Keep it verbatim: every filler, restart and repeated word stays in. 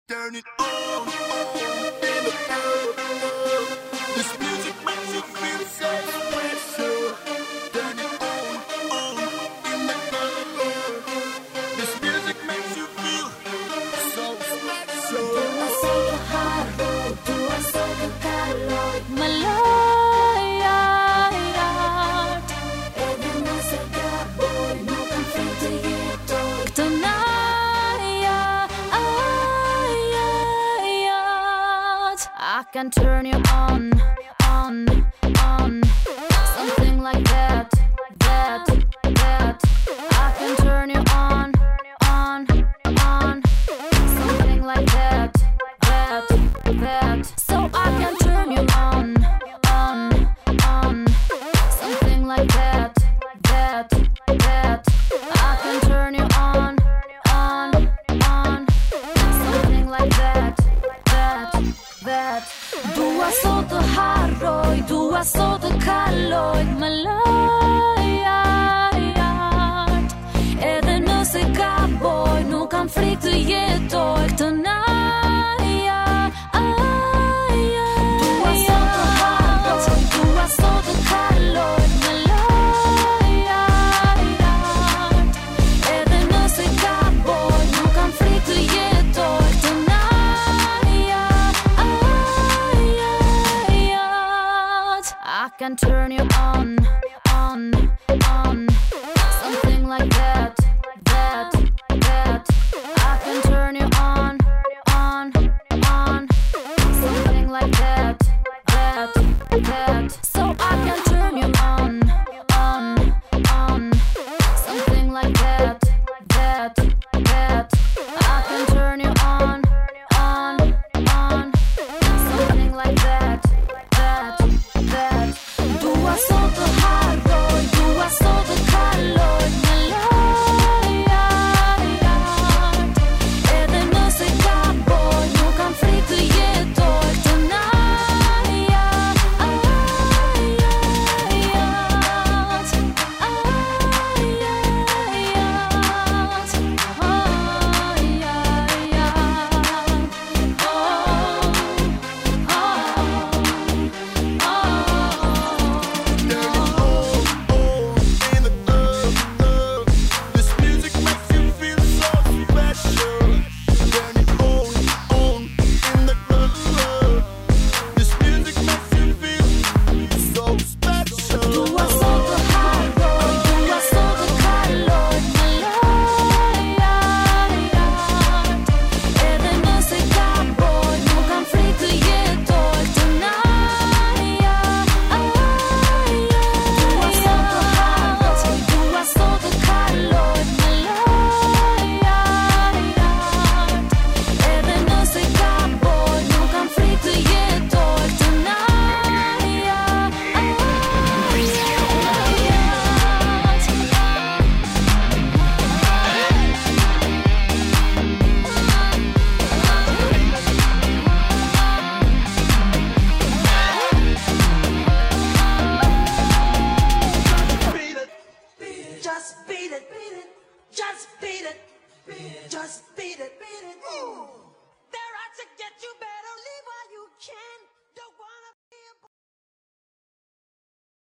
Turn it on, on, in the club. This music makes you feel so special. Turn it on, on, in the club. This music makes you feel so special. Tumasok ka haro, tumasok ka kalot, malayat. Even nasa gaboy, mukhang free to hit all tonight. I can turn you on, on, on. Something like that, that, that. I can turn you on, on, on. Something like that, that, that. So I can turn you on, on, on. Something like that, that, that. I can turn you on, on, on. Something like that, that, that. Dua sotto harroj, dua sotto kalloj, malayat. Edhe nëse gaboj, nuk kam frikë të jetoj tonight. Dua sotto harroj, dua sotto kalloj, malayat. Edhe nëse gaboj, nuk kam frikë të jetoj tonight. I can turn you on, on, on. Something like that, that, that. I can turn you on, on, on. Something like that, that, that. So I can turn you on, on, on. Something like that, that, that. I can turn you on, on, on. Something like that, that, that. Dua sotto harroj, dua sotto kalloj, malayat. Edhe nëse gaboj, nuk kam frikë të jetoj tonight. Just beat it, just beat it, just beat it. Ooh. They're out to get you, better leave while you can.